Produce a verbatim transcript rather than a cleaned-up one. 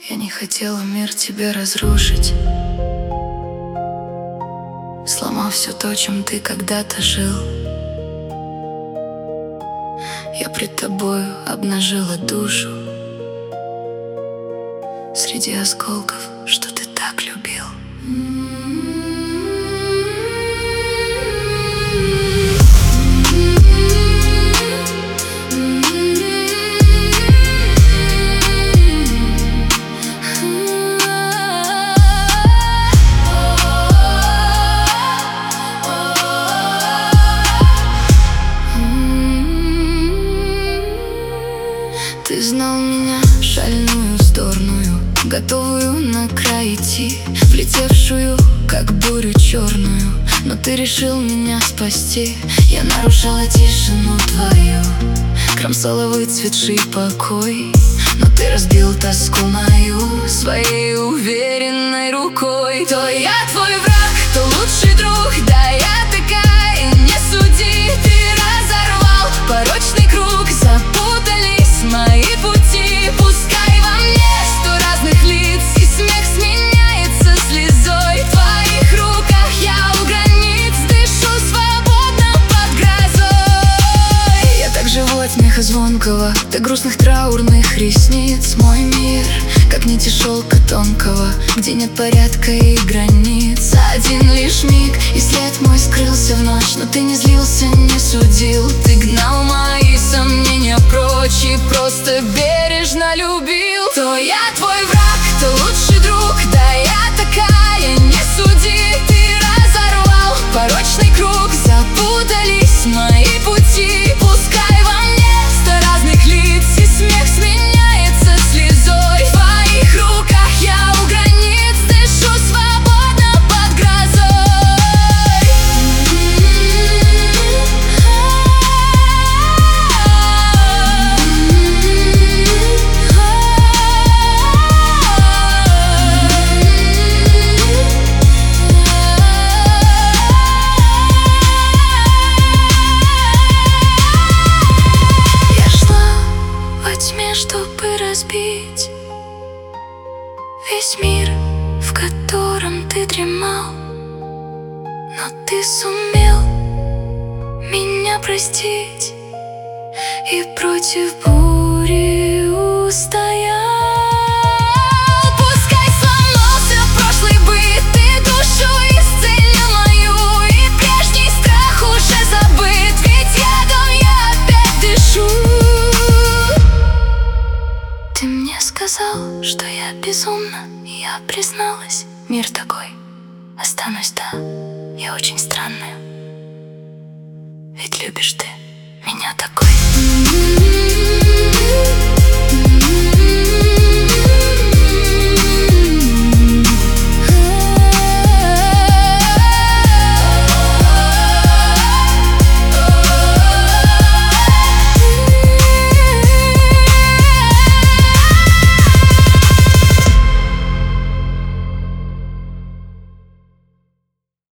Я не хотела мир тебе разрушить, сломав все то, чем ты когда-то жил. Я пред тобою обнажила душу среди осколков, что ты так любил. Ты знал меня, шальную, вздорную, готовую на край идти, влетевшую, как бурю черную. Но ты решил меня спасти. Я нарушала тишину твою, кромсала выцветший покой, но ты разбил тоску мою своей уверенной рукой. То я твой враг, то лучший друг, да я такая, не суди. Ты разорвал порочный круг, запутались мои пути. Пускай во мне сто разных лиц, и смех сменяется слезой. В твоих руках я у границ дышу свободно под грозой. Я так живу от смеха звонкого до грустных траурных ресниц. Мой мир, как нити шелка тонкого, где нет порядка и границ. Один лишь миг, и след мой скрылся в ночь. Но ты не злился, не судил, ты гнал мои сомнения прочь и просто бережно любил. То я твой враг, то лучший друг, да я такая, не суди. Ты разорвал порочный круг, запутались мои пути. Пускай во мне сто разных лиц, и смех сменяется слезой. В твоих руках я у границ дышу свободно под грозой. Я шла во тьме, чтобы разбить весь мир, в котором ты дремал. Но ты сумел меня простить и против бури устоял. Пускай сломался прошлый быт, ты душу исцелил мою, и прежний страх уже забыт, ведь ядом я опять дышу. Ты мне сказал, что я безумна, и я призналась. Мир такой, останусь, да, я очень странная. Ведь любишь ты меня такой.